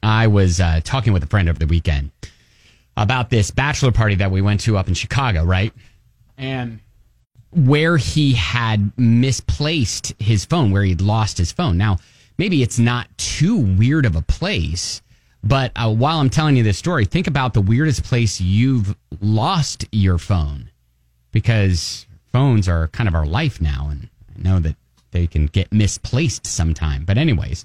I was talking with a friend over the weekend about this bachelor party that we went to up in Chicago, right? And where he had misplaced his phone, where he'd lost his phone. Now, maybe it's not too weird of a place, but while I'm telling you this story, think about the weirdest place you've lost your phone, because phones are kind of our life now, and I know that they can get misplaced sometime. But anyways,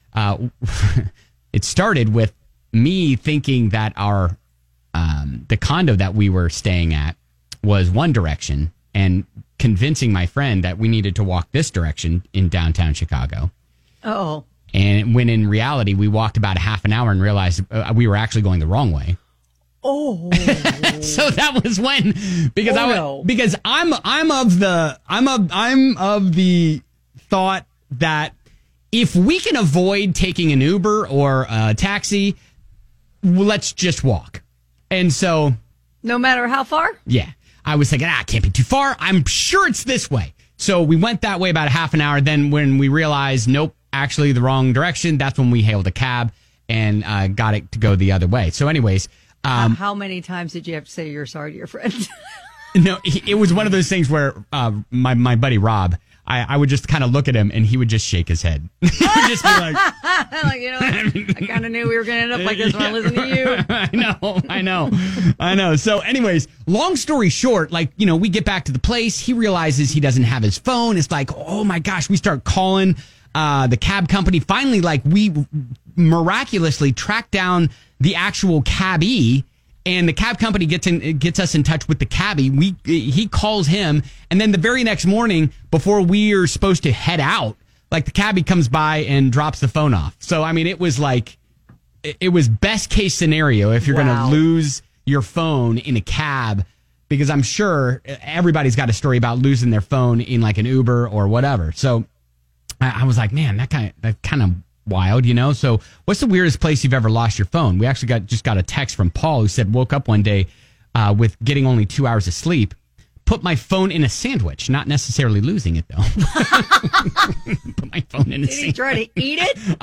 it started with me thinking that our the condo that we were staying at was one direction, and convincing my friend that we needed to walk this direction in downtown Chicago. Oh. And when in reality, we walked about a half an hour and realized we were actually going the wrong way. Oh. So that was when, because because I'm of the thought that if we can avoid taking an Uber or a taxi, let's just walk. And so, no matter how far? Yeah. I was thinking, it can't be too far. I'm sure it's this way. So we went that way about a half an hour. Then when we realized, nope, actually the wrong direction, that's when we hailed a cab and got it to go the other way. So anyways. How many times did you have to say you're sorry to your friend? No, it was one of those things where my buddy Rob, I would just kind of look at him and he would just shake his head. He would just be like, I kind of knew we were going to end up like this when I listen to you. I know. So anyways, long story short, we get back to the place. He realizes he doesn't have his phone. It's like, oh my gosh, we start calling the cab company. Finally, we miraculously track down the actual cabbie, and the cab company gets us in touch with the cabbie. He calls him, and then the very next morning, before we are supposed to head out, the cabbie comes by and drops the phone off. So I mean, it was best case scenario if you're going to lose your phone in a cab, because I'm sure everybody's got a story about losing their phone in an Uber or whatever. So I was like, man, that kind of wild, So what's the weirdest place you've ever lost your phone? We actually just got a text from Paul who said, woke up one day with getting only 2 hours of sleep, put my phone in a sandwich, not necessarily losing it though. Put my phone in a sandwich. Did he try to eat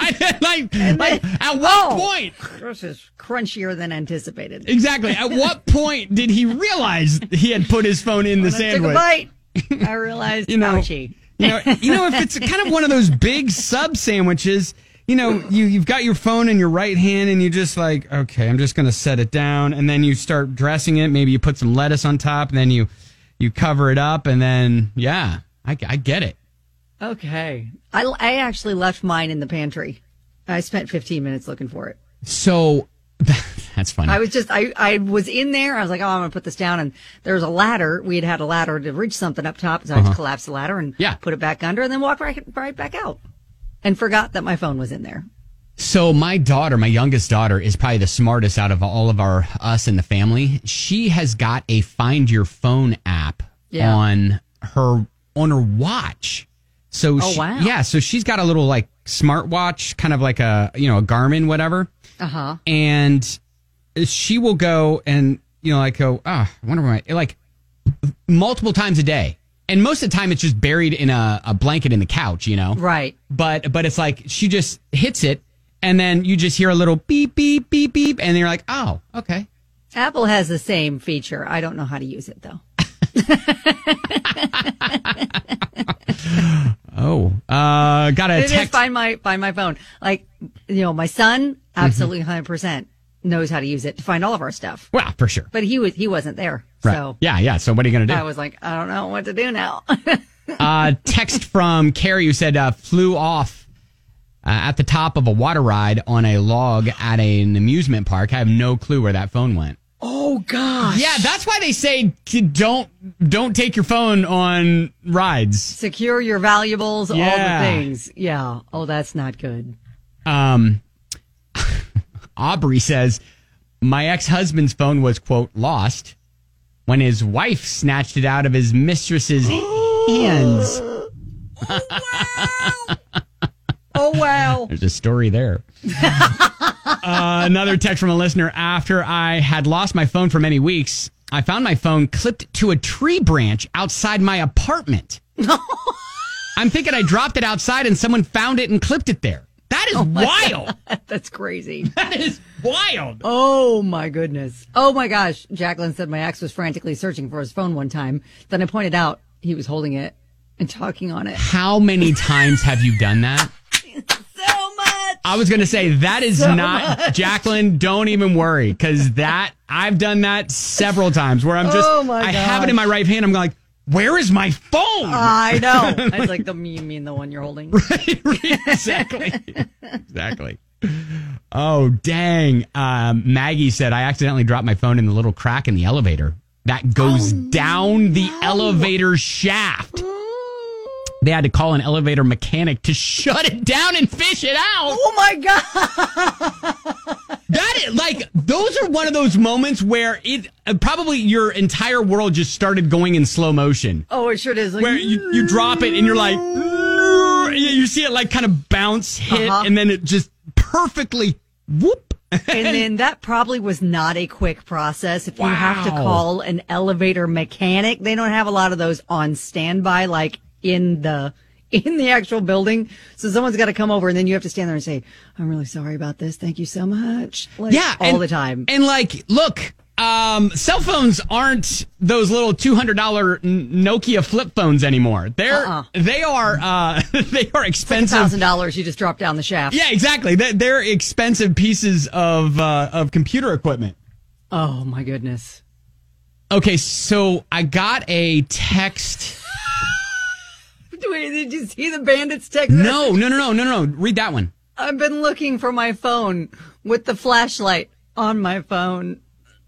it? At what point? This is crunchier than anticipated. Exactly. At what point did he realize he had put his phone in the sandwich? I took a bite. I realized, ouchie. If it's kind of one of those big sub sandwiches, you've got your phone in your right hand and you just okay, I'm just going to set it down. And then you start dressing it. Maybe you put some lettuce on top and then you cover it up. And then, I get it. Okay. I actually left mine in the pantry. I spent 15 minutes looking for it. So that's funny. I was in there. I was like, I'm going to put this down. And there was a ladder. We had a ladder to reach something up top. So I just collapsed the ladder and put it back under and then walked right back out. And forgot that my phone was in there. So my youngest daughter, is probably the smartest out of all of us in the family. She has got a Find Your Phone app on her watch. So wow. Yeah, so she's got a little smartwatch, kind of like a Garmin, whatever. Uh-huh. And she will go and I wonder where multiple times a day. And most of the time, it's just buried in a blanket in the couch, Right. But it's she just hits it, and then you just hear a little beep, beep, beep, beep, and you're like, oh, okay. Apple has the same feature. I don't know how to use it, though. Got a text. Just find my phone. My son, absolutely 100%. knows how to use it to find all of our stuff. Well, for sure. But he wasn't there. Right. So yeah. So what are you going to do? I was like, I don't know what to do now. Text from Carrie who said flew off at the top of a water ride on a log at an amusement park. I have no clue where that phone went. Oh gosh. Yeah, that's why they say don't take your phone on rides. Secure your valuables, all the things. Yeah. Oh, that's not good. Aubrey says, my ex-husband's phone was, quote, lost when his wife snatched it out of his mistress's hands. Oh, wow. There's a story there. Another text from a listener. After I had lost my phone for many weeks, I found my phone clipped to a tree branch outside my apartment. I'm thinking I dropped it outside and someone found it and clipped it there. That is wild. That's crazy. That is wild. Oh, my goodness. Oh, my gosh. Jacqueline said my ex was frantically searching for his phone one time. Then I pointed out he was holding it and talking on it. How many times have you done that? So much. I was going to say, that is so not, much. Jacqueline, don't even worry, because I've done that several times where I'm just, I have it in my right hand. I'm like, where is my phone? I know. I was like, you mean the one you're holding? Right, exactly. Exactly. Oh, dang. Maggie said, I accidentally dropped my phone in the little crack in the elevator that goes down the elevator shaft. They had to call an elevator mechanic to shut it down and fish it out. Oh, my God. That is, like, those are one of those moments where it probably your entire world just started going in slow motion. Oh, it sure is. Like, where you drop it and you're like, you see it like kind of bounce, hit, and then it just perfectly whoop. And then that probably was not a quick process. If you have to call an elevator mechanic, they don't have a lot of those on standby, like in the actual building. So someone's got to come over and then you have to stand there and say, I'm really sorry about this. Thank you so much. Like, all the time. And like, look, cell phones aren't those little $200 Nokia flip phones anymore. They are expensive. $1,000 you just drop down the shaft. Yeah, exactly. They're expensive pieces of computer equipment. Oh my goodness. Okay, so I got a text. Wait, did you see the bandits text? No. Read that one. I've been looking for my phone with the flashlight on my phone.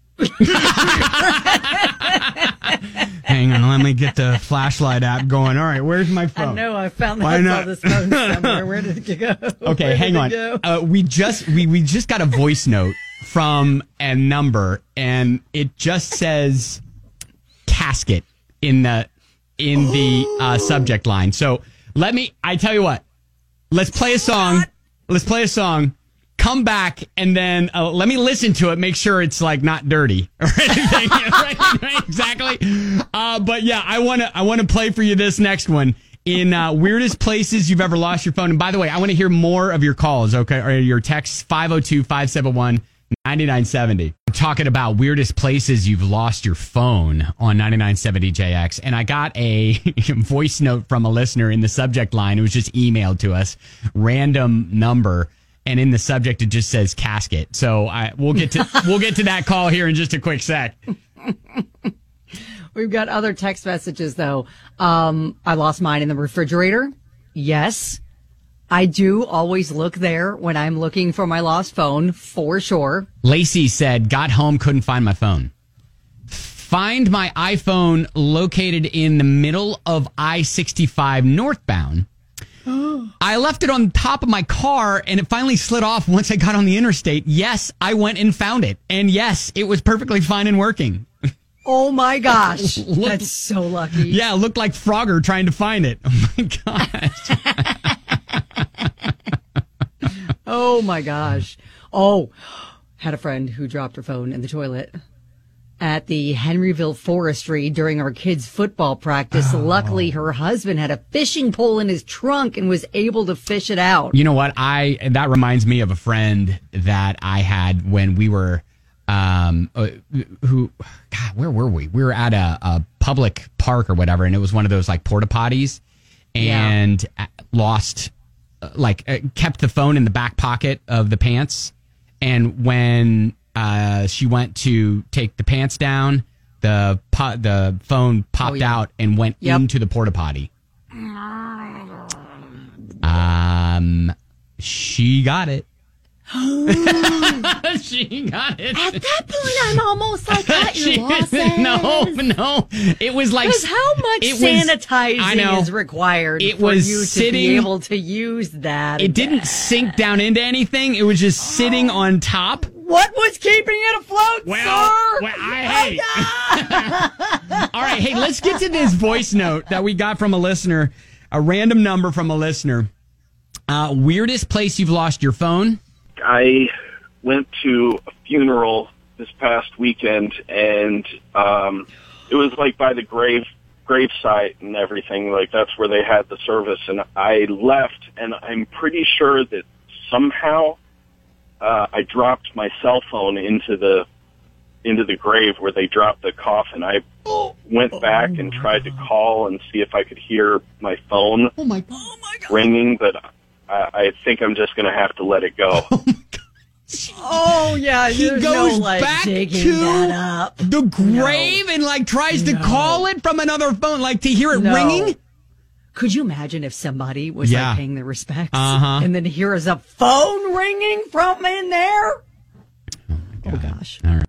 Hang on, let me get the flashlight app going. All right, where's my phone? I know, I found that. I saw this phone somewhere. Where did it go? Okay, hang on. We just got a voice note from a number, and it just says casket in the subject line. So I tell you what, let's play a song. Come back and then let me listen to it. Make sure it's like not dirty or anything. right, exactly. But yeah, I want to play for you this next one in weirdest places you've ever lost your phone. And by the way, I want to hear more of your calls. Okay, or your texts 502-571-9970. We're talking about weirdest places you've lost your phone on 9970JX. And I got a voice note from a listener in the subject line. It was just emailed to us, random number. And in the subject, it just says casket. So we'll get to that call here in just a quick sec. We've got other text messages, though. I lost mine in the refrigerator. Yes, I do always look there when I'm looking for my lost phone, for sure. Lacey said, got home, couldn't find my phone. Find my iPhone located in the middle of I-65 northbound. I left it on top of my car and it finally slid off once I got on the interstate. Yes, I went and found it. And yes, it was perfectly fine and working. Oh my gosh. That's so lucky. Yeah, it looked like Frogger trying to find it. Oh my gosh. Oh my gosh. Oh, had a friend who dropped her phone in the toilet at the Henryville Forestry during our kids' football practice. Oh. Luckily, her husband had a fishing pole in his trunk and was able to fish it out. You know what? That reminds me of a friend that I had when we were, where were we? We were at a public park or whatever, and it was one of those like porta potties, and lost, kept the phone in the back pocket of the pants, and when she went to take the pants down, the phone popped out and went into the porta potty. She got it. She got it. At that point, I'm almost like, cut your losses. No. It was like, because how much sanitizing is required for you to be able to use that? It didn't sink down into anything. It was just sitting on top. What was keeping it afloat, sir? Hey. All right, hey, let's get to this voice note that we got from a listener, a random number from a listener. Weirdest place you've lost your phone? I went to a funeral this past weekend, and it was like by the gravesite and everything. Like that's where they had the service, and I left, and I'm pretty sure that somehow I dropped my cell phone into the grave where they dropped the coffin. I went back and tried to call and see if I could hear my phone ringing, but I think I'm just going to have to let it go. Oh, yeah. He goes back to the grave and tries to call it from another phone, to hear it ringing. Could you imagine if somebody was paying their respects and then hears a phone ringing from in there? Oh, gosh. All right.